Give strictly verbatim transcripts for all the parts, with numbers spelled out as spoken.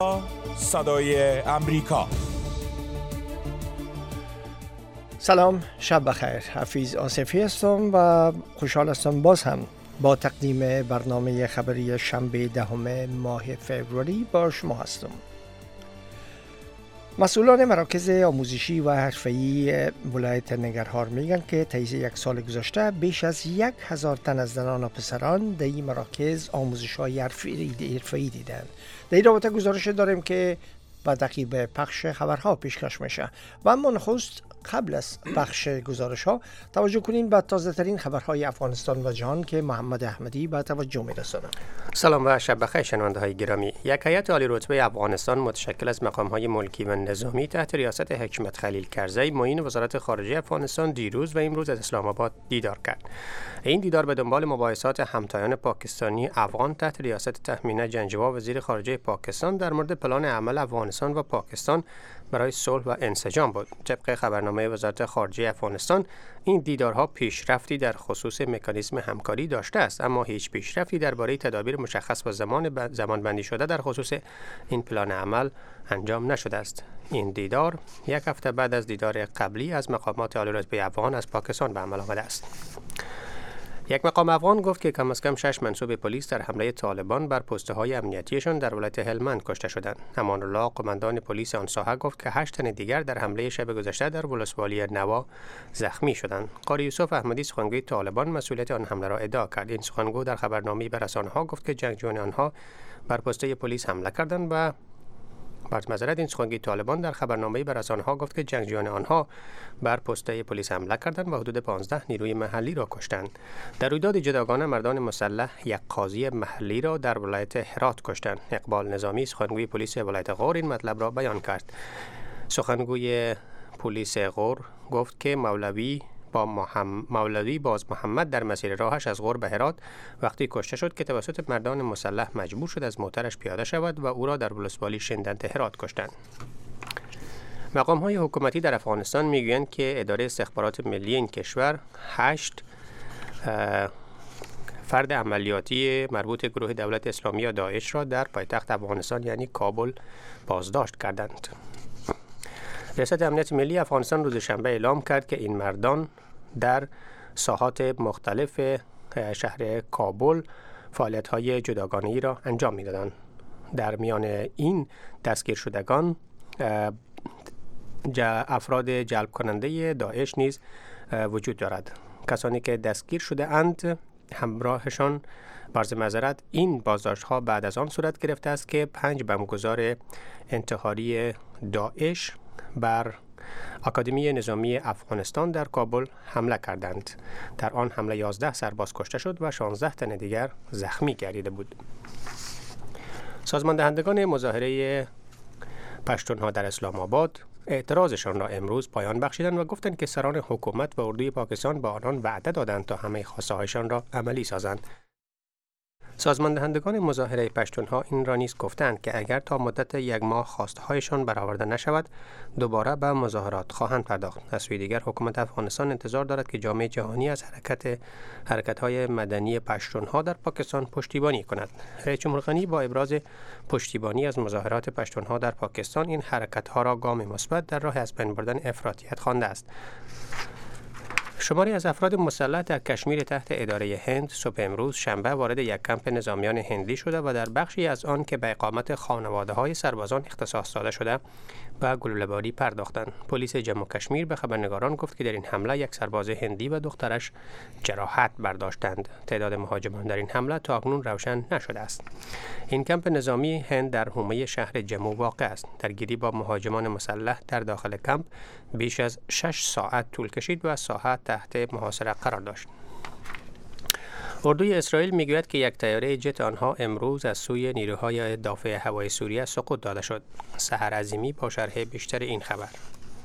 صدای امریکا. سلام، شب بخیر. حفیظ آصفی هستم و خوشحال هستم باز هم با تقدیم برنامه خبری شنبه دهم ماه فوریه با شما هستم. مسئولان مراکز آموزشی و حرفه‌ای ولایت ننگرهار میگن که طی یک سال گذشته بیش از یک هزار تن از زنان و پسران در این مراکز آموزش‌های حرفه‌ای دیدن. در این رابطه گزارش داریم که با تعقیب پخش خبرها پیشکش میشه و اما نخست قبل از پخش گزارش ها توجه کنین به تازه ترین خبرهای افغانستان و جهان که محمد احمدی به توجه میرسونه. سلام و شب بخیر شنونده های گرامی. یک هیئت عالی رتبه افغانستان متشکل از مقام های ملکی و نظامی تحت ریاست حکمت خلیل کرزی معین وزارت خارجه افغانستان دیروز و امروز از اسلام آباد دیدار کرد. این دیدار به دنبال مباحثات همتایان پاکستانی افغان تحت ریاست تهمینه جنجوا وزیر خارجه پاکستان در مورد پلان عمل افغانستان و پاکستان برای صلح و انسجام بود. طبق خبرنامه وزارت خارجه افغانستان این دیدارها پیشرفتی در خصوص مکانیزم همکاری داشته است، اما هیچ پیشرفتی درباره تدابیر مشخص و زمان زمان بندی شده در خصوص این پلان عمل انجام نشده است. این دیدار یک هفته بعد از دیدار قبلی از مقامات عالی رتبه افغان از پاکستان به عمل آمده است. یک مقام افغان گفت که کم از کم شش منصوب پلیس در حمله طالبان بر پسته های امنیتیشان در ولایت هلمند کشته شدند. امان الله قماندان پلیس آن ساحه گفت که هشت تن دیگر در حمله شب گذشته در ولسوالی نوا زخمی شدند. قاری یوسف احمدی سخنگوی طالبان مسئولیت آن حمله را ادعا کرد. این سخنگو در خبرنامه‌ای به رسانه‌ها گفت که جنگجویان آنها بر پسته پلیس حمله کردند و بر مزرد این سخنگوی طالبان در خبرنامه‌ای به رسانه‌ها گفت که جنگجویان آنها بر پسته پلیس حمله کردند و حدود پانزده نیروی محلی را کشتند. در رویداد جداگانه مردان مسلح یک قاضی محلی را در ولایت هرات کشتند. اقبال نظامی سخنگوی پلیس ولایت غور این مطلب را بیان کرد. سخنگوی پلیس غور گفت که مولوی با محمد مولوی باز محمد در مسیر راهش از غور به هرات وقتی کشته شد که توسط مردان مسلح مجبور شد از موترش پیاده شود و او را در ولسوالی شندنت هرات کشتند. مقام های حکومتی در افغانستان میگویند که اداره استخبارات ملی این کشور هشت فرد عملیاتی مربوط گروه دولت اسلامی یا داعش را در پایتخت افغانستان یعنی کابل بازداشت کردند. ریاست امنیت ملی افغانستان روز شنبه اعلام کرد که این مردان در ساحات مختلف شهر کابل فعالیت‌های جداگانه‌ای را انجام می‌دادند. در میان این دستگیر شدگان افراد جلب کننده داعش نیز وجود دارد. کسانی که دستگیر شده اند همراهشان عرض معذرت این بازداشت ها بعد از آن صورت گرفته است که پنج بمبگذار انتحاری داعش بر آکادمی نظامی افغانستان در کابل حمله کردند. در آن حمله یازده سرباز کشته شد و شانزده تن دیگر زخمی گردیده بود. سازمان دهندگان مظاهره پشتونها در اسلام آباد اعتراضشان را امروز پایان بخشیدند و گفتند که سران حکومت و اردوی پاکستان به آنان وعده دادند تا همه خواسته هایشان را عملی سازند. سازمان دهندگان مظاهره پشتونها این را نیز گفتند که اگر تا مدت یک ماه خواسته هایشان برآورده نشود دوباره به مظاهرات خواهند پرداخت. از سوی دیگر حکومت افغانستان انتظار دارد که جامعه جهانی از حرکت حرکت‌های مدنی پشتونها در پاکستان پشتیبانی کند. رئیس جمهور غنی با ابراز پشتیبانی از مظاهرات پشتونها در پاکستان این حرکت‌ها را گام مثبت در راه از بین بردن افراطیت خوانده است. شماری از افراد مسلح در کشمیر تحت اداره هند صبح امروز شنبه وارد یک کمپ نظامیان هندی شده و در بخشی از آن که به اقامت خانواده‌های سربازان اختصاص داده شده به گلوله‌باری پرداختند. پلیس جموں و کشمیر به خبرنگاران گفت که در این حمله یک سرباز هندی و دخترش جراحت برداشتند. تعداد مهاجمان در این حمله تا اکنون روشن نشده است. این کمپ نظامی هند در حومه شهر جموں واقع است. درگیری با مهاجمان مسلح در داخل کمپ بیش از شش ساعت طول کشید و ساحت تحت محاصره قرار داشت. اردوی اسرائیل میگوید که یک طیاره جت آنها امروز از سوی نیروهای دافع هوایی سوریه سقوط داده شد. سحر عظیمی با شرح بیشتر این خبر.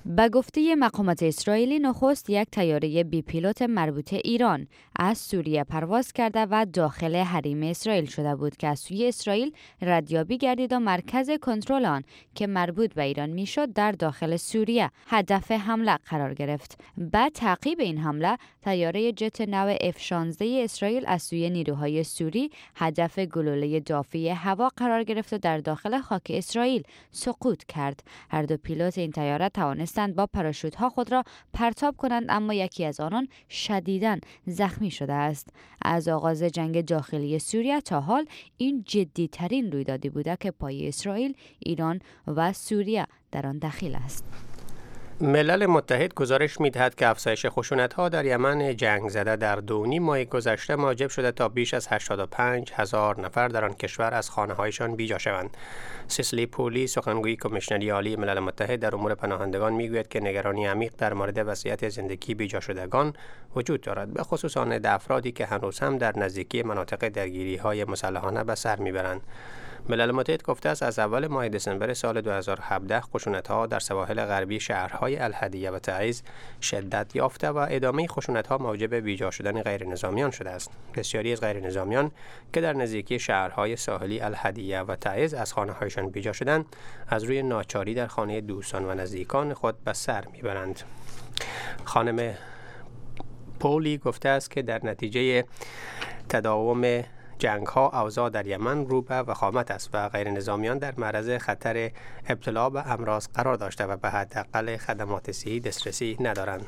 به گفته مقامات اسرائیلی، نخست یک طیاره بی پیلوت مربوط ایران از سوریه پرواز کرده و داخل حریم اسرائیل شده بود که از سوی اسرائیل ردیابی گردید و مرکز کنترل آن که مربوط به ایران میشد در داخل سوریه هدف حمله قرار گرفت. بعد تعقیب این حمله، طیاره جت نو اف شانزده اسرائیل از سوی نیروهای سوری هدف گلوله دافعی هوا قرار گرفت و در داخل خاک اسرائیل سقوط کرد. هر دو پیلوت این طیاره توانستند با پاراشوت‌ها خود را پرتاب کنند، اما یکی از آنان شدیداً زخمی شده است. از آغاز جنگ داخلی سوریه تا حال این جدی‌ترین رویدادی بوده که پای اسرائیل، ایران و سوریه در آن دخیل است. ملل متحد گزارش می‌دهد که افزایش خشونت‌ها در یمن جنگ زده در دو نیم ماه گذشته موجب شده تا بیش از هشتاد و پنج هزار نفر در آن کشور از خانه‌هایشان بیجا شوند. سیسلی پولی، سخنگوی کمیشنری عالی ملل متحد در امور پناهندگان میگوید که نگرانی عمیق در مورد وضعیت زندگی بیجا شدگان وجود دارد، به خصوص آن افرادی که هنوز هم در نزدیکی مناطق درگیری‌های مسلحانه به سر میبرند. ملل متحد گفته است از اول ماه دسامبر سال دو هزار و هفده خشونت‌ها در سواحل غربی شهرهای الهدیه و تعیز شدت یافته و ادامه خشونت‌ها موجب بیجا شدن غیرنظامیان شده است. بسیاری از غیرنظامیان که در نزدیکی شهرهای ساحلی الهدیه و تعیز از خانه‌هایشان بیجا شدند، از روی ناچاری در خانه دوستان و نزدیکان خود به سر میبرند. خانم پولی گفته است که در نتیجه تداوم جنگ ها اوضاع در یمن رو به وخامت است و غیر نظامیان در معرض خطر ابتلا به امراض قرار داشته و به حداقل خدمات صحی دسترسی ندارند.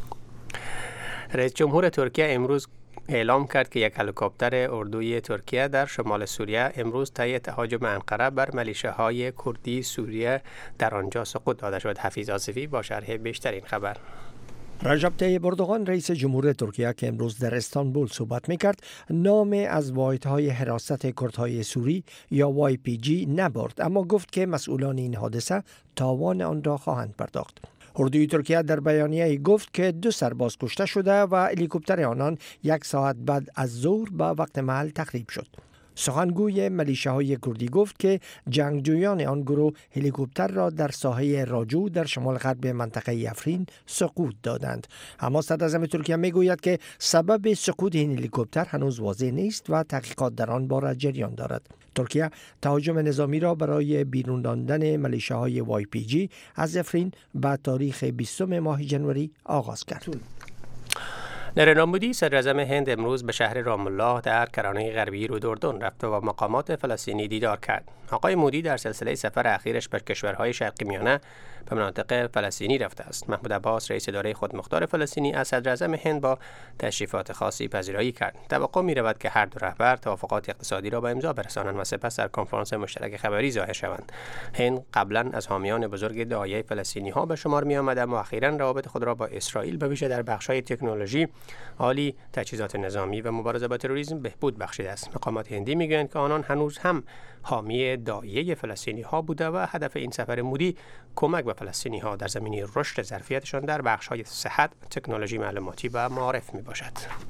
رئیس جمهور ترکیه امروز اعلام کرد که یک هلیکوپتر اردوی ترکیه در شمال سوریه امروز طی تهاجم انقره بر میلیشیاهای کردی سوریه در آنجا سقوط داده شد. حفیظ آصفی با شرح بیشتر این خبر. رجب طیب اردوغان رئیس جمهور ترکیه که امروز در استانبول صحبت میکرد، نام از واحدهای حراست کردهای سوری یا وای پی جی نبرد، اما گفت که مسئولان این حادثه تاوان آن را خواهند پرداخت. اردوی ترکیه در بیانیه گفت که دو سرباز کشته شده و هلیکوپتر آنان یک ساعت بعد از ظهر به وقت محل تخریب شد. سخنگوی میلیشیاهای کردی گفت که جنگجویان آن گروه هلیکوپتر را در ساحه راجو در شمال غرب منطقه افرین سقوط دادند. اما صدراعظم ترکیه میگوید که سبب سقوط این هلیکوپتر هنوز واضح نیست و تحقیقات در آن باره جریان دارد. ترکیه تهاجم نظامی را برای بیرون راندن میلیشیاهای وای پی جی از افرین به تاریخ بیستم ماه ژانویه آغاز کرد. نریندرا مودی صدراعظم هند امروز به شهر رام الله در کرانه غربی رود اردن رفت و با مقامات فلسطینی دیدار کرد. آقای مودی در سلسله سفر اخیرش به کشورهای شرقی میانه به مناطق فلسطینی رفته است. محمود عباس رئیس اداره خودمختار فلسطینی از صدراعظم هند با تشریفات خاصی پذیرایی کرد. توقع می‌رود که هر دو رهبر توافقات اقتصادی را به امضا برسانند و سپس در کنفرانس مشترک خبری ظاهر شوند. هند قبلا از حامیان بزرگ داعیه فلسطینی‌ها به شمار می‌آمد، اما اخیراً روابط خود را با اسرائیل به ویژه در بخش‌های تکنولوژی، عالی، تجهیزات نظامی و مبارزه با تروریسم بهبود بخشیده است. مقامات هندی میگویند که آنان هنوز هم حامی داعیه فلسطینی‌ها بوده و هدف این سفر مودی کمک به فلسطینی‌ها در زمینه رشد ظرفیتشان در بخش‌های صحت، تکنولوژی معلوماتی و معارف میباشد.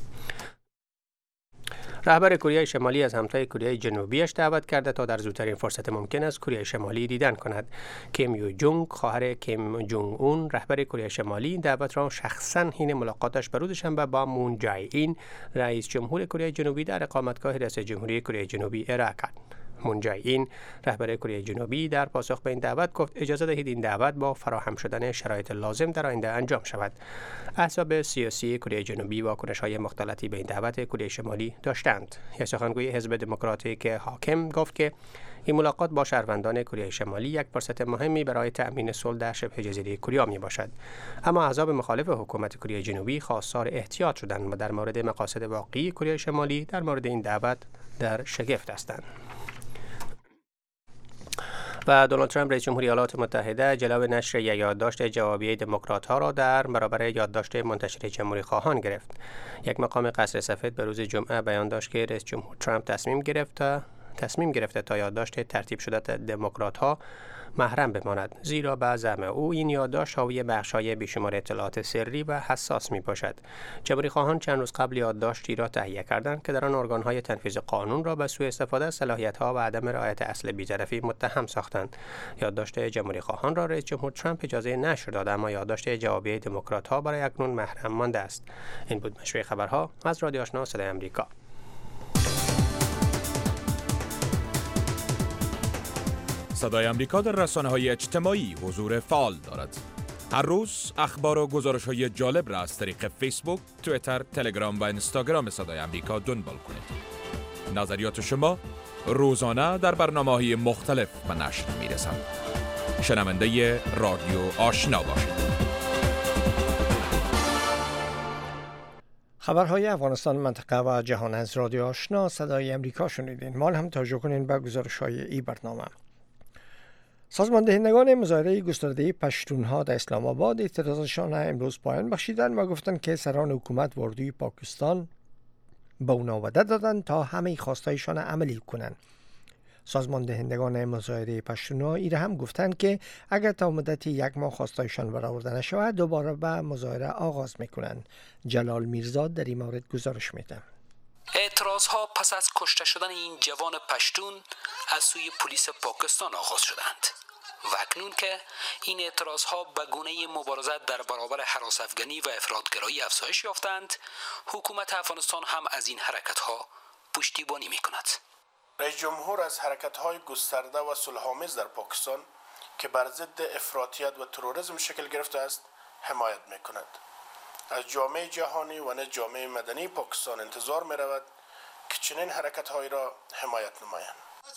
رهبر کره شمالی از همتای کره جنوبیش دعوت کرده تا در زودترین فرصت ممکن از کره شمالی دیدن کند. کیم یو جونگ، خواهر کیم جونگ اون، رهبر کره شمالی، این دعوت را شخصا حین ملاقاتش به روز شنبه با مون جای این، رئیس جمهور کره جنوبی، در اقامتگاه ریاست جمهوری کره جنوبی ارائه کرد. مون جای این، رهبر کره جنوبی، در پاسخ به این دعوت گفت اجازه دهید این دعوت با فراهم شدن شرایط لازم در آینده انجام شود. احزاب سیاسی کره جنوبی واکنش‌های مختلفی به این دعوت کره شمالی داشتند. یک سخنگوی حزب دموکراتیک حاکم گفت که این ملاقات با شهروندان کره شمالی یک فرصت مهمی برای تأمین صلح در شبه جزیره کره میباشد. اما احزاب مخالف حکومت کره جنوبی خواستار احتیاط شدند و در مورد مقاصد واقعی کره شمالی در مورد این دعوت در شگفت هستند. و دونالد ترامپ رئیس جمهوری ایالات متحده جلو نشر یک یادداشت جوابیه دموکرات‌ها را در برابر یادداشت منتشر جمهوری خواهان گرفت. یک مقام قصر سفید به روز جمعه بیان داشت که رئیس جمهور ترامپ تصمیم گرفت تصمیم گرفته تا یادداشت ترتیب شده دموکرات‌ها محرم بماند، زیرا به زعم او این یادداشت حاوی بخش‌های بیشمار اطلاعات سری و حساس می‌باشد. جمهوری خواهان چند روز قبل یادداشتی را تهیه کردند که در آن ارگان‌های تنفیذ قانون را به سوء استفاده از صلاحیت‌ها و عدم رعایت اصل بی‌طرفی متهم ساختند. یادداشت جمهوری خواهان را رئیس جمهور ترامپ اجازه نشر داد، اما یادداشت جوابی دموکرات‌ها برای اکنون محرم مانده است. این بود مشروع خبرها از رادیو آشنا صدای آمریکا. صدای آمریکا در رسانه‌های اجتماعی حضور فعال دارد. هر روز اخبار و گزارش‌های جالب را از طریق فیسبوک، توییتر، تلگرام و اینستاگرام صدای آمریکا دنبال کنید. نظریات شما روزانه در برنامه‌های مختلف به نشر می‌رسند. شنونده رادیو آشنا باشید. خبرهای افغانستان، منطقه و جهان از رادیو آشنا صدای آمریکا شنیدین. مال هم توجه کنین به گزارش‌های این برنامه. سازمان دهندگان مظاهره گسترده پشتونها در اسلام آباد اعتراضشان امروز پایان بخشیدند و گفتند که سران حکومت و اردوی پاکستان به اونا وعده دادند تا همه خواستایشان عملی کنند. سازمان دهندگان مظاهره پشتونها ایره هم گفتند که اگر تا مدت یک ماه خواستایشان برآورده نشود دوباره به مظاهره آغاز میکنند. جلال میرزا در این مورد گزارش میده. اعتراض ها پس از کشته شدن این جوان پشتون از سوی پلیس پاکستان آغاز شدند و اکنون که این اعتراض ها به گونه مبارزت در برابر هراس افغانی و افراطگرایی افزایش یافتند، حکومت افغانستان هم از این حرکت ها پشتیبانی می کند. رئیس جمهور از حرکت های گسترده و صلح‌آمیز در پاکستان که بر ضد افراطیت و تروریسم شکل گرفته است حمایت می کند. از جامعه جهانی و نه جامعه مدنی پاکستان انتظار می رود که چنین حرکت هایی را حمایت نمایند.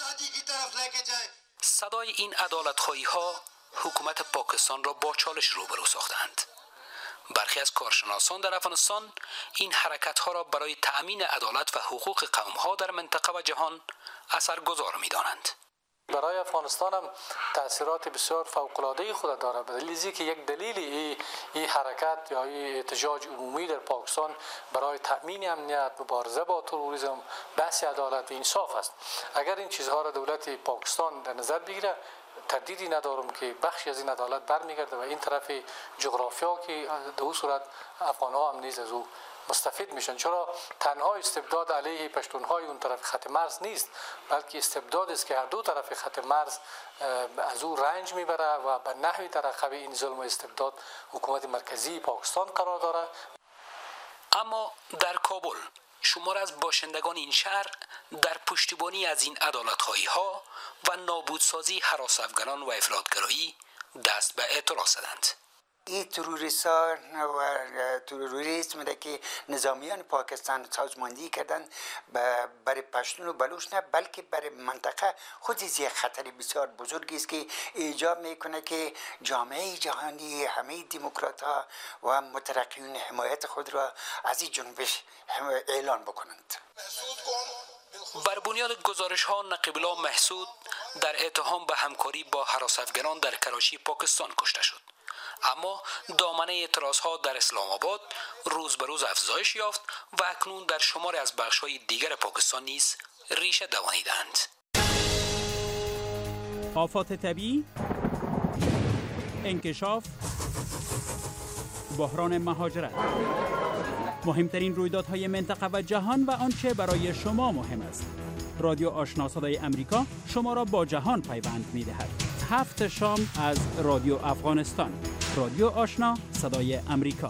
صدای این عدالت‌خواهی ها حکومت پاکستان را با چالش روبرو ساختند. برخی از کارشناسان در افغانستان این حرکت ها را برای تأمین عدالت و حقوق قوم ها در منطقه و جهان اثرگذار می دانند. برای افغانستان هم تأثیرات بسیار فوق‌العاده خود داره، به دلیل که یک دلیل این ای حرکت یا این احتجاج عمومی در پاکستان برای تأمین امنیت، مبارزه با تروریسم، بحث عدالت و انصاف است. اگر این چیزها را دولت پاکستان در نظر بگیره، تردیدی ندارم که بخشی از این عدالت برمیگرده و این طرف جغرافیا که در اون صورت افغان‌ها هم نیز از او مستفید میشن. چرا تنها استبداد علیه پشتونهای اون طرف خط مرز نیست، بلکه استبداد است که هر دو طرف خط مرز از او رنج میبره و به نحوی در عقب این ظلم و استبداد حکومت مرکزی پاکستان قرار داره. اما در کابل شمار از باشندگان این شهر در پشتیبانی از این عدالت‌خواهی ها و نابودسازی هراس افغانان و افراطگرایی دست به اعتراض زدند. این تروریستان و تروریسم را که نظامیان پاکستان سازماندهی کردن برای پشتون و بلوچ نه بلکه برای منطقه خود یک خطر بسیار بزرگی است که ایجاب میکنه که جامعه جهانی همه دموکرات ها و مترقیون حمایت خود را از این جنبش اعلان بکنند. بر بنیاد گزارش ها نقیب الله محسود در اتهام به همکاری با هراس افغانان در کراچی پاکستان کشته شد. اما دامنه اعتراض ها در اسلام آباد روز به روز افزایش یافت و اکنون در شمار از بخش های دیگر پاکستان نیز ریشه دوانیدند. آفات طبیعی، انکشاف، بحران مهاجرت، مهمترین رویدادهای منطقه و جهان و آنچه برای شما مهم است. رادیو آشنا صدای آمریکا شما را با جهان پیوند می‌دهد. هفت شام از رادیو افغانستان. رادیو آشنا صدای آمریکا.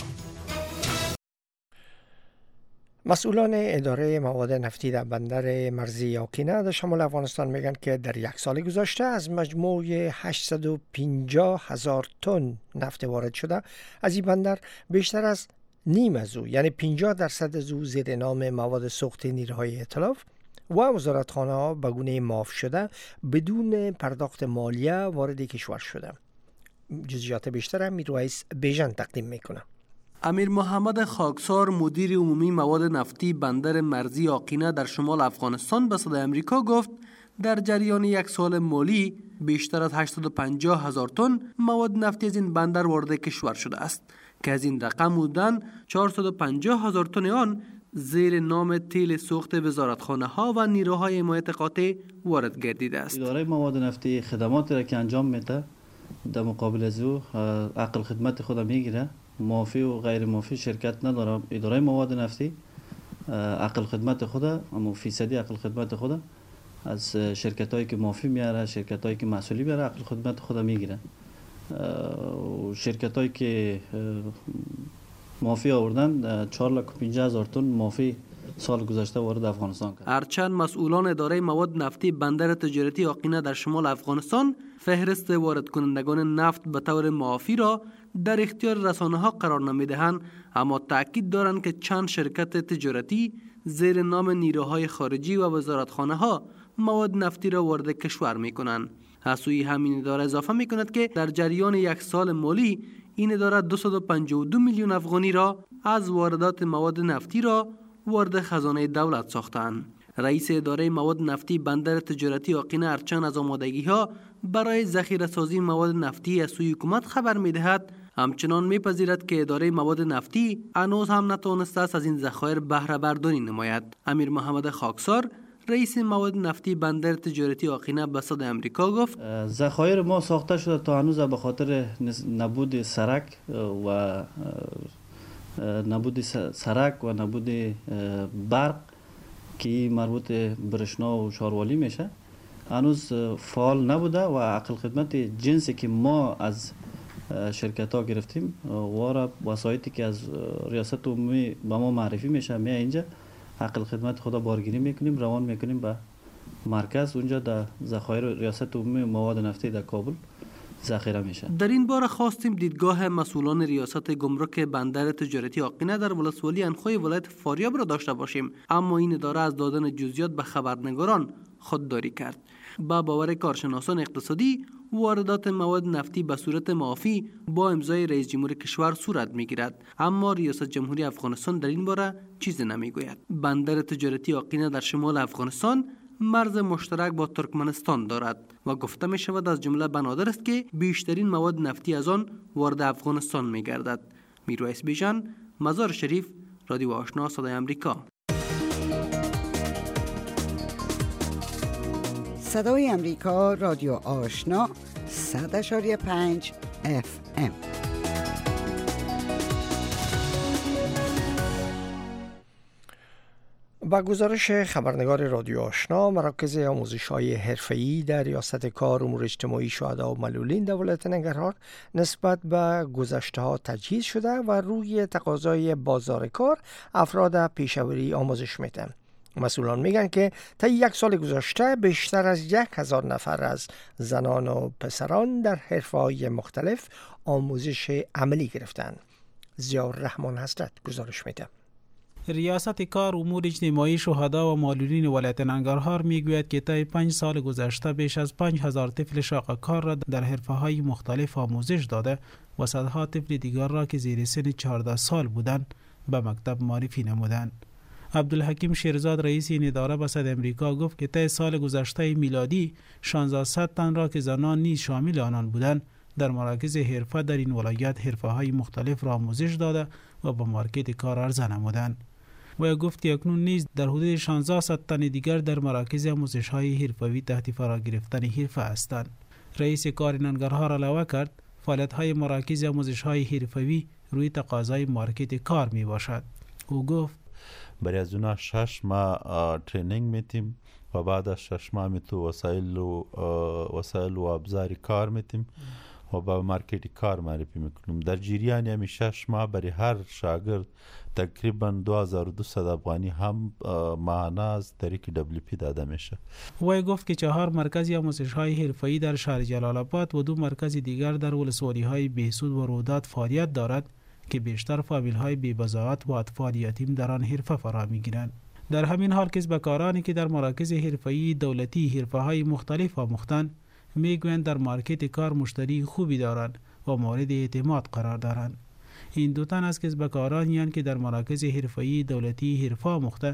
مسئولان اداره مواد نفتی در بندر مرزی یاکینه در شمال افغانستان میگن که در یک سال گذشته از مجموع هشتصد و پنجاه هزار تن نفت وارد شده از این بندر بیشتر از نیم از او یعنی پنجاه درصد از او زیر نام مواد سوخت نیروهای ائتلاف و وزارتخانه ها به گونه معاف شده بدون پرداخت مالیه وارد کشور شده. جزئیات بیشتر هم میرویس بیژن تقدیم میکنه. امیر محمد خاکسار مدیر عمومی مواد نفتی بندر مرزی یاقینه در شمال افغانستان به صدای آمریکا گفت در جریان یک سال مالی بیشتر از هشتصد و پنجاه هزار تن مواد نفتی از این بندر وارد کشور شده است که از این رقم بودن چهارصد و پنجاه هزار تن آن زیر نام تیل سوخت وزارتخانه ها و نیروهای حمایت قاطع وارد گردیده است. اداره مواد نفتی خدماتی را که انجام میده در مقابل از او عقل خدمت خود میگیره. موافی و غیر موافی شرکت نداره. اداره مواد نفتی عقل خدمت خود، اما فیصدی عقل خدمت خود از شرکت هایی که موافی میاره، شرکت هایی که مسئولی میاره عقل خدمت خود میگیره. شرکت هایی که موافی آوردن چهار لاک و پنجاه هزار تن موافی سال گذشته وارد افغانستان کرد. هرچند مسئولان اداره مواد نفتی بندر تجارتی آقینه در شمال افغانستان فهرست وارد کنندگان نفت به طور معافی را در اختیار رسانه ها قرار نمیدهند، اما تاکید دارند که چند شرکت تجارتی زیر نام نیروهای خارجی و وزارتخانه ها مواد نفتی را وارد کشور می کنند. از سوی همین اداره اضافه می کند که در جریان یک سال مالی این اداره دویست و پنجاه و دو میلیون افغانی را از واردات مواد نفتی را وارد خزانه دولت ساختند. رئیس اداره مواد نفتی بندر تجارتی آقینه هرچند از آمادگی ها برای ذخیره سازی مواد نفتی از سوی حکومت خبر می دهد، همچنان میپذیرد که اداره مواد نفتی هنوز هم نتوانسته است از این ذخایر بهره برداری نماید. امیر محمد خاکسار رئیس مواد نفتی بندر تجارتی آقینه به صدای امریکا گفت ذخایر ما ساخته شده تا هنوز به خاطر نبود سرک و نبود سرک و نبود برق که مربوط برشنا و شاروالی میشه هنوز فعال نبوده و عقل خدمت جنسی که ما از شرکت ها گرفتیم و وسایتی که از ریاست عمومی به ما معرفی میشه می اینجا عقل خدمت خدا بارگیری میکنیم، روان میکنیم به مرکز، اونجا در ذخایر ریاست عمومی مواد نفتی در کابل ذخیره میشه. در این باره خواستیم دیدگاه مسئولان ریاست گمرک بندر تجارتی آقینه در ولسوالی انخوی ولایت فاریاب را داشته باشیم، اما این اداره از دادن جزئیات به خبرنگاران خودداری کرد. با باور کارشناسان اقتصادی واردات مواد نفتی به صورت معافی با امضای رئیس جمهور کشور صورت میگیرد، اما ریاست جمهوری افغانستان در این باره چیزی نمیگوید. بندر تجارتی آقینه در شمال افغانستان مرز مشترک با ترکمنستان دارد و گفته می شود از جمله بنادر است که بیشترین مواد نفتی از آن وارد افغانستان می گردد. میرویس بیژن، مزار شریف، رادیو آشنا صدای امریکا. صدای امریکا، رادیو آشنا، صد اشاری پنج اف ام. با گزارش خبرنگار رادیو آشنا، مراکز آموزش‌های حرفه‌ای در ریاست کار امور اجتماعی شهدا و معلولین در ولایت ننگرهار نسبت به گذشته‌ها تجهیز شده و روی تقاضای بازار کار افراد پیشاوری آموزش میدن. مسئولان میگن که تا یک سال گذشته بیشتر از یک هزار نفر از زنان و پسران در حرفه‌های مختلف آموزش عملی گرفتند. ضیاء الرحمن حضرت گزارش میده. ریاست کار امور اجتماعی شهدا و معلولین ولایت ننگرهار میگوید که طی پنج سال گذشته بیش از پنج هزار طفل شاغل کار را در حرفه‌های مختلف آموزش داده و صدها طفل دیگر را که زیر سن چهارده سال بودند به مکتب معرفی نمودند. عبدالحکیم شیرزاد رئیس این اداره به صدای امریکا گفت که طی سال گذشته میلادی شانزده تن را که زنان نیز شامل آنان بودند در مراکز حرفه در این ولایت حرفه‌های مختلف را آموزش داده و به مارکت کار عرضه نمودند. و گفت که اکنون نیز در حدود شانزده تن دیگر در مراکز آموزش‌های حرفه‌ای تحت فرا گرفتن حرفه هستند. رئیس کار ننگرهار علاوه کرد فعالیت‌های مراکز آموزش‌های حرفه‌ای روی تقاضای مارکت کار می باشد. او گفت برای از اونا شش ماه ترینینگ میتیم و بعد از شش ماه میتو وسایل و وسایل و ابزار کار میتیم و با مارکت کار معرفی میکنیم. در جریان همین شش ماه برای هر شاگرد تقریبا دو هزار و دویست افغانی هم ماهانه از طریق دبلیو پی داده میشه. وی گفت که چهار مرکز آموزش‌های حرفه‌ای در شهر جلال آباد و دو مرکز دیگر در ولسوالی‌های بهسود و رودات فعالیت دارد که بیشتر فامیل‌های بی‌بضاعت و اطفال یتیم در آن حرفه فرا می‌گیرند. در همین حال کسبکارانی که در مراکز حرفه‌ای دولتی حرفه‌های مختلف آموختند میگویند در مارکت کار مشتری خوبی دارند و مورد اعتماد قرار دارند. این دو تن از کسبکارانی هستند که در مراکز حرفه‌ای دولتی حرفه آموخته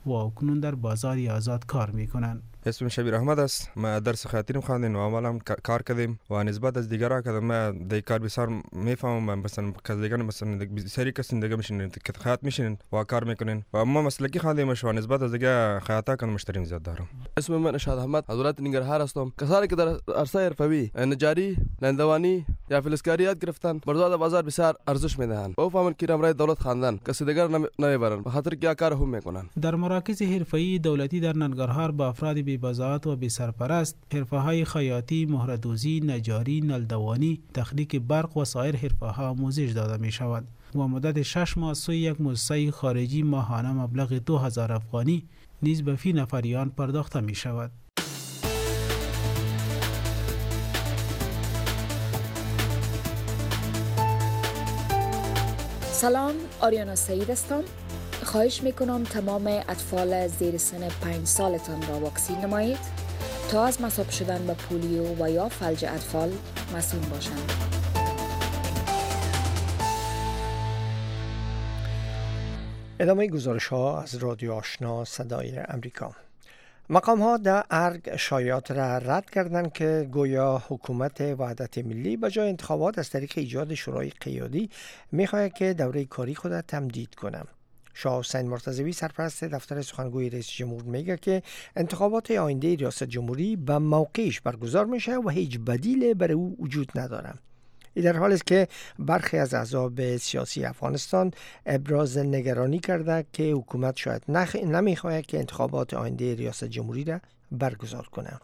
و اکنون در بازار آزاد کار میکنند. اسمم شبیر احمد است. ما درس خاطرم خواندیم و عملا کار کردیم و نسبت از دیگران که ما در کار بسیار میفهمم. مثلا کسیگان مثلا بسیاری کسی دیگه میشینن که خیاط میشینن و کار میکنن و ما مسلکی خواندیم و نسبت از دیگه خیاطا کن مشتری زیاد دارم. اسم من ارشاد احمد از ولایت ننگرهار هستم. کسانی که در عرصه حرفه‌ای نجاری، لندوانی یا فلزکاری یاد گرفتن بر بازار بسیار ارزش میدهند. او فهمن که امرای دولت خواندن کسی دیگر نمیبرن به خاطر که کار هم میکنن. در مراکز حرفه‌ای دولتی در ننگرهار با افراد بی بضاعت و بی سرپرست حرفه‌های خیاطی، مهره‌دوزی، نجاری، نلدوانی، تخلیق برق و سایر حرفه‌ها آموزش داده می شود و مدت شش ماه سوی یک مؤسسه خارجی ماهانه مبلغ دو هزار افغانی نیز به فی نفریان پرداخته می شود. سلام، آریانا سعید هستم. خواهش میکنم تمام اطفال زیر سن پنج سالتان را واکسین نمایید تا از مصاب شدن به پولیو و یا فلج اطفال مسئول باشند. ادامه گزارش ها از رادیو آشنا صدای امریکا. مقام ها در ارگ شایعات را رد کردند که گویا حکومت وحدت ملی به جای انتخابات از طریق ایجاد شورای قیادی میخواهد که دوره کاری خود را تمدید کنند. شاه حسین مرتضوی سرپرست دفتر سخنگوی رئیس جمهور میگه که انتخابات آینده ریاست جمهوری به موقعش برگزار میشه و هیچ بدیل برای او وجود نداره. این در حالی است که برخی از احزاب سیاسی افغانستان ابراز نگرانی کرده که حکومت شاید نخ... نمیخواهد که انتخابات آینده ریاست جمهوری را برگزار کنه.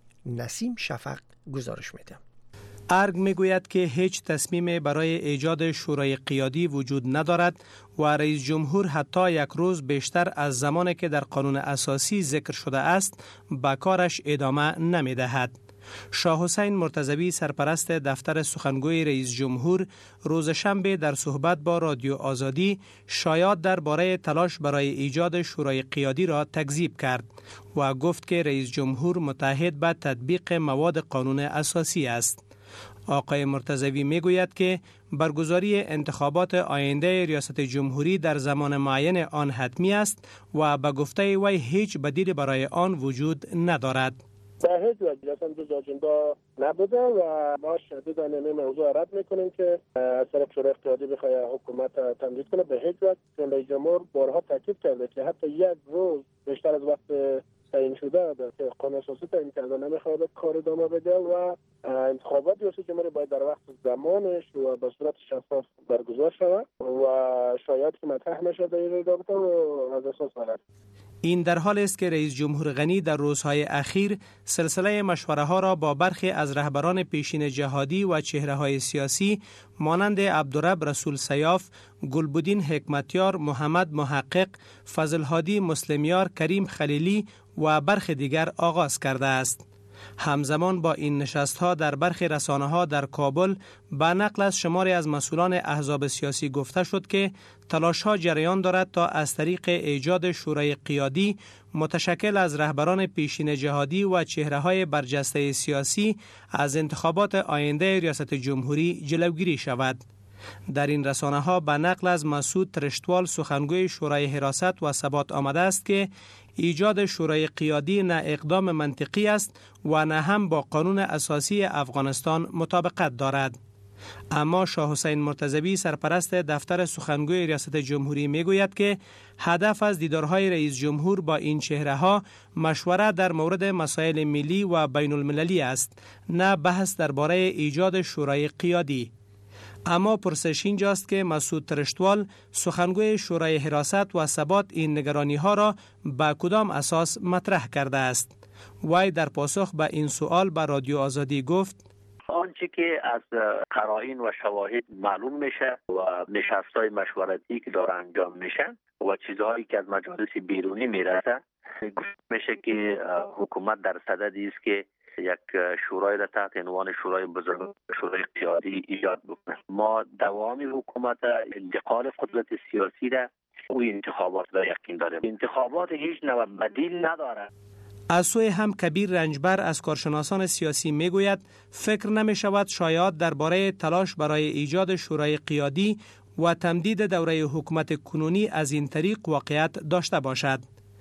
نسیم شفق گزارش میده. ارگ میگوید که هیچ تصمیم برای ایجاد شورای قیادی وجود ندارد و رئیس جمهور حتی یک روز بیشتر از زمانی که در قانون اساسی ذکر شده است به کارش ادامه نمیدهد. شاه حسین مرتضوی سرپرست دفتر سخنگوی رئیس جمهور روز شنبه در صحبت با رادیو آزادی شایعات درباره تلاش برای ایجاد شورای قیادی را تکذیب کرد و گفت که رئیس جمهور متحد به تطبیق مواد قانون اساسی است. آقای مرتضوی میگوید که برگزاری انتخابات آینده ریاست جمهوری در زمان معین آن حتمی است و به گفته وی هیچ بدیل برای آن وجود ندارد. به هیچ وجه اصلا جز آجندا نبوده و ما شدیداً این موضوع رد میکنیم که از طرف شورای قیادی بخواد حکومت تمدید کنه. به هیچ وجه. چون رئیس جمهور بارها تاکید کرده که حتی یک روز بیشتر از وقت تعیین شده که قانون اساسی تعیین کرده نمیخواد کار ادامه بده و انتخابات ریاست جمهوری باید در وقت زمانش و به صورت شفاف برگزار شود و شاید که مطرح نشده در این رابطه و از اساس غلط. این در حال است که رئیس جمهور غنی در روزهای اخیر سلسله مشوره ها را با برخی از رهبران پیشین جهادی و چهره های سیاسی مانند عبدالرب رسول سیاف، گلبدین حکمتیار، محمد محقق، فضلهادی مسلمیار، کریم خلیلی و برخی دیگر آغاز کرده است. همزمان با این نشست‌ها در برخی رسانه‌ها در کابل به نقل از شماری از مسئولان احزاب سیاسی گفته شد که تلاش‌ها جریان دارد تا از طریق ایجاد شورای قیادی متشکل از رهبران پیشین جهادی و چهره‌های برجسته سیاسی از انتخابات آینده ریاست جمهوری جلوگیری شود. در این رسانه ها به نقل از مسعود ترشتوال سخنگوی شورای حراست و ثبات آمده است که ایجاد شورای قیادی نه اقدام منطقی است و نه هم با قانون اساسی افغانستان مطابقت دارد. اما شاه حسین مرتضوی سرپرست دفتر سخنگوی ریاست جمهوری میگوید که هدف از دیدارهای رئیس جمهور با این چهره‌ها مشوره در مورد مسائل ملی و بین المللی است، نه بحث درباره ایجاد شورای قیادی. اما پرسش اینجاست که مسعود ترشتوال سخنگوی شورای حراست و ثبات این نگرانی ها را به کدام اساس مطرح کرده است؟ وی در پاسخ به این سوال به رادیو آزادی گفت: آنچه که از قرائن و شواهد معلوم میشه و نشست‌های مشورتی که داره انجام میشه و چیزهایی که از مجالس بیرونی میرسه، میشه که حکومت در صددی است که یک شورای در تحت عنوان شورای بزرگ، شورای قیادی ایجاد بکنه. ما دوامی حکومت انتقال قدرت سیاسی را و انتخابات را یقین داریم. انتخابات هیچ نوع بدیل نداره. از سوی هم کبیر رنجبر از کارشناسان سیاسی میگوید فکر نمی شود شایعات درباره تلاش برای ایجاد شورای قیادی و تمدید دوره حکومت کنونی از این طریق واقعیت داشته باشد.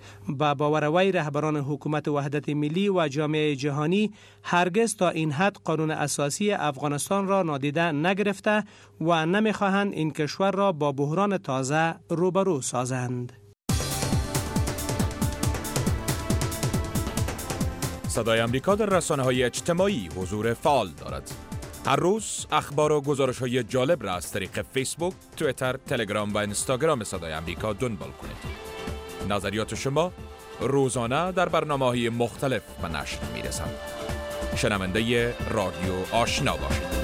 با باوروی رهبران حکومت وحدت ملی و جامعه جهانی هرگز تا این حد قانون اساسی افغانستان را نادیده نگرفته و نمی‌خواهند این کشور را با بحران تازه روبرو سازند. صدای امریکا در رسانه‌های اجتماعی حضور فعال دارد. هر روز اخبار و گزارش‌های جالب را از طریق فیسبوک، توییتر، تلگرام و اینستاگرام صدای امریکا دنبال کنید. نظریات شما روزانه در برنامه‌های مختلف به نشر می‌رسند. شنونده رادیو آشنا باشید.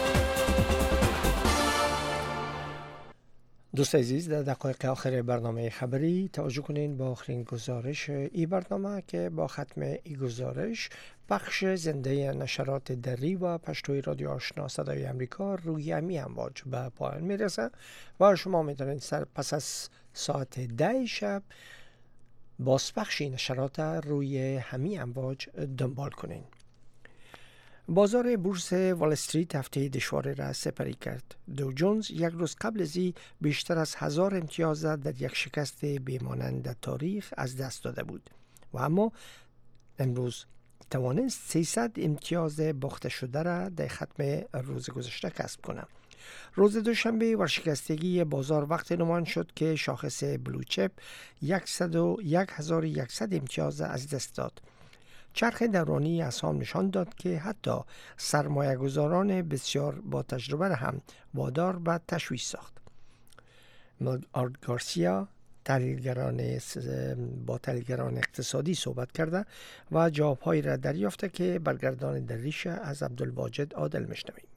دوست عزیز، در دقایق آخر برنامه خبری توجه کنین با آخرین گزارش ای برنامه که با ختم ای گزارش بخش زنده نشرات دری و پشتوی رادیو آشنا صدای امریکا روی امی امواج به پایان میرسه و شما میتونید سر پس از ساعت ده شب بازپخش نشرات روی همی امواج دنبال کنین. بازار بورس وال استریت هفته دشواری را سپری کرد. دو جونز یک روز قبل از این بیشتر از هزار امتیاز در یک شکست بیمانند تاریخ از دست داده بود و اما امروز توانست سیصد امتیاز باخته شده را در ختم روز گذشته کسب کنند. روز دوشنبه ورشکستگی بازار وقت نمایان شد که شاخص بلوچپ هزار و صد امتیاز از دست داد. چرخ دورانی اسهام نشان داد که حتی سرمایه گذاران بسیار با تجربه را هم وادار به تشویش ساخت. آرت گارسیا تحلیلگران با تحلیلگران اقتصادی صحبت کرده و جوابهایی را دریافته که برگردان دریش از عبدالواجد عادل میشنویم.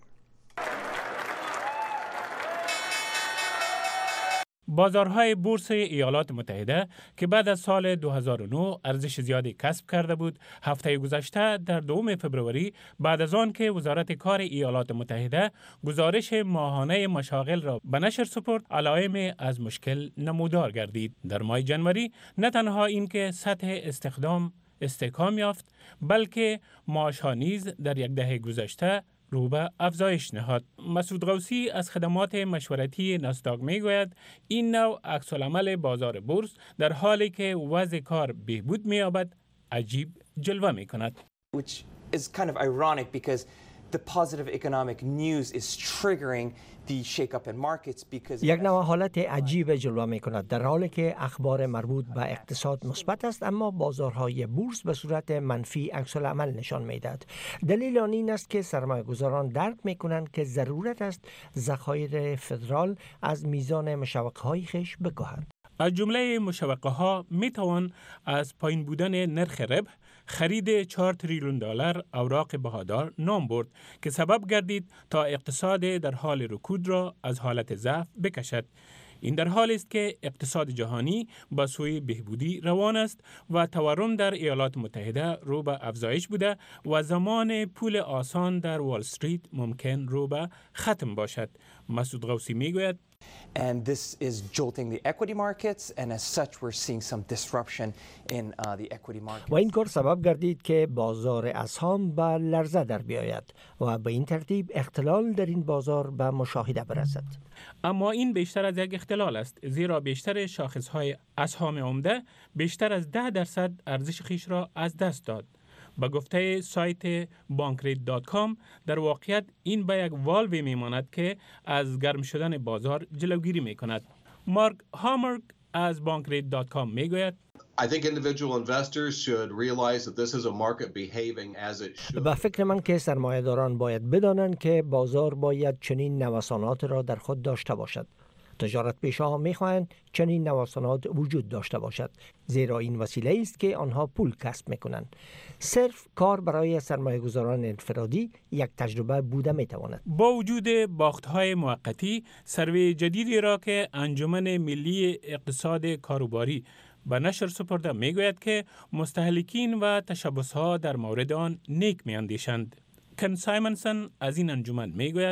بازارهای بورس ایالات متحده که بعد از سال دو هزار و نه ارزش زیادی کسب کرده بود، هفته گذشته در دوم فوریه بعد از آن که وزارت کار ایالات متحده گزارش ماهانه مشاغل را به نشر سپرد، علائم از مشکل نمودار گردید. در ماه جنوری نه تنها اینکه سطح استخدام استحکام یافت، بلکه معاشها نیز در یک دهه گذشته رو به افزایش نهاد. مسعود غوثی از خدمات مشورتی ناسداق می گوید این نوع عکس العمل بازار بورس در حالی که وضع کار بهبود می یابد عجیب جلوه می کند. Which is kind of ironic because the positive economic news is triggering the shake-up in markets because یک نوع حالت عجیب جلوه می کند در حالی که اخبار مربوط به اقتصاد مثبت است، اما بازارهای بورس به صورت منفی عکس العمل نشان می دهد. دلیل آن این است که سرمایه‌گذاران درک می کنند که ضرورت است ذخایر فدرال از میزان مشوقه های خیش بکاهند. از جمله مشوقه ها می توان از پایین بودن نرخ ربح، خرید چهار تریلیون دلار اوراق بهادار نام برد که سبب گردید تا اقتصاد در حال رکود را از حالت ضعف بکشد. این در حالی است که اقتصاد جهانی به سوی بهبودی روان است و تورم در ایالات متحده رو به افزایش بوده و زمان پول آسان در وال استریت ممکن رو به ختم باشد. مسعود غوثی میگوید And this is jolting the equity markets, and as such we're seeing some disruption in uh, the equity markets. و این کار سبب گردید که بازار اسهام به لرزه در بیاید و به این ترتیب اختلال در این بازار به مشاهده برسد. اما این بیشتر از یک اختلال است، زیرا بیشتر شاخص‌های اسهام عمده بیشتر از ده درصد ارزش خیش را از دست داد. با گفته سایت بانکریت دات کام در واقعیت این به یک والوی میماند که از گرم شدن بازار جلوگیری میکند. مارک هامرگ از بانکریت دات کام میگوید I think individual investors should realize that this is a market behaving as it should. به فکر من که سرمایه‌داران باید بدانند که بازار باید چنین نوسانات را در خود داشته باشد. تجارت پیشه‌ها می‌خواهند چنین نوسانات وجود داشته باشد، زیرا این وسیله است که آنها پول کسب می‌کنند. صرف کار برای سرمایه‌گذاران انفرادی یک تجربه بوده می‌تواند. با وجود باخت‌های موقتی، سروی جدیدی را که انجمن ملی اقتصاد کاروباری به نشر سپرده میگوید که مستهلکین و تشبث‌ها در مورد آن نیک می‌اندیشند. کن سایمنسن از این انجمن میگوید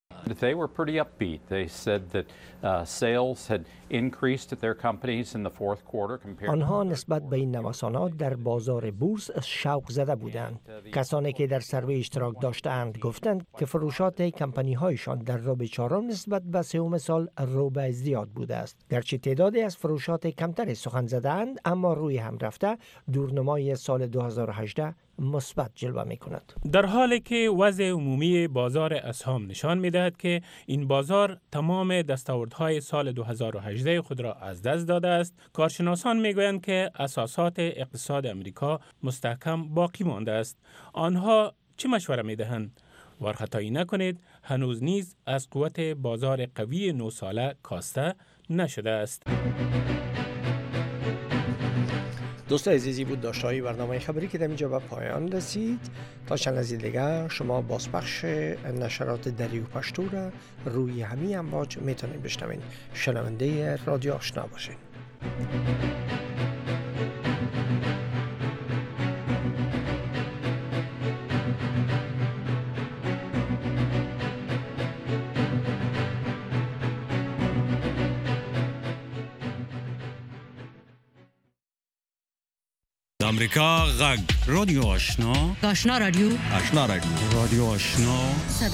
They were pretty upbeat. They said that uh, sales had increased at their companies in the fourth quarter compared. آنها نسبت به این نوسانات در بازار بورس شوق زده بودند. کسانی که در سروی اشتراک داشتند گفتند که فروشات کمپانی هایشان در ربع چهارم نسبت به سوم سال ربع زیاد بوده است. گرچه تعدادی از فروشات کمتری سخن زدند، اما روی هم رفته دورنمای سال دو هزار و هجده مثبت جلوه می کند. در حالی که وضع عمومی بازار اسهام نشان می دهد که این بازار تمام دستاوردهای سال دو هزار و هجده خود را از دست داده است، کارشناسان می گویند که اساسات اقتصاد امریکا مستحکم باقی مانده است. آنها چه مشوره می دهند؟ ورخطایی نکنید، هنوز نیز از قوت بازار قوی نو ساله کاسته نشده است. دوستان عزیزی بود داشته‌های برنامه خبری که در اینجا به پایان رسید. تا چند لحظه دیگر شما بازپخش نشرات دری و پشتو را روی همین امواج میتونید بشنوید. شنونده رادیو آشنا باشین. امریکا غږ رادیو آشنا آشنا رادیو آشنا رادیو رادیو آشنا